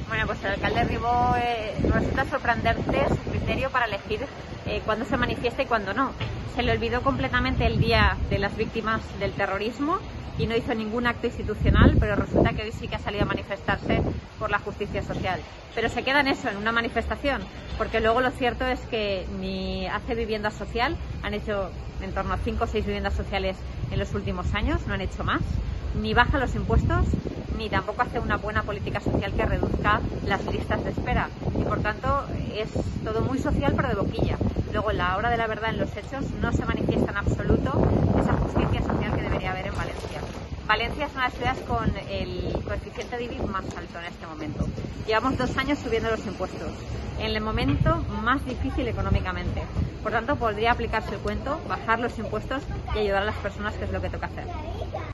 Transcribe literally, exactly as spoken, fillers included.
Bueno, pues el alcalde Ribó eh, resulta sorprendente su criterio para elegir eh, cuándo se manifiesta y cuándo no. Se le olvidó completamente el Día de las Víctimas del Terrorismo y no hizo ningún acto institucional, pero resulta que hoy sí que ha salido a manifestarse por la justicia social. Pero se queda en eso, en una manifestación, porque luego lo cierto es que ni hace vivienda social, han hecho en torno a cinco o seis viviendas sociales en los últimos años, no han hecho más, ni baja los impuestos, ni tampoco hace una buena política social que reduzca las listas de espera. Y por tanto es todo muy social pero de boquilla. Luego en la hora de la verdad, en los hechos, no se manifiesta en absoluto esa justicia social que debería haber en Valencia. Valencia es una de las ciudades con el coeficiente de I B I más alto en este momento. Llevamos dos años subiendo los impuestos, en el momento más difícil económicamente. Por tanto, podría aplicarse el cuento, bajar los impuestos y ayudar a las personas, que es lo que toca hacer.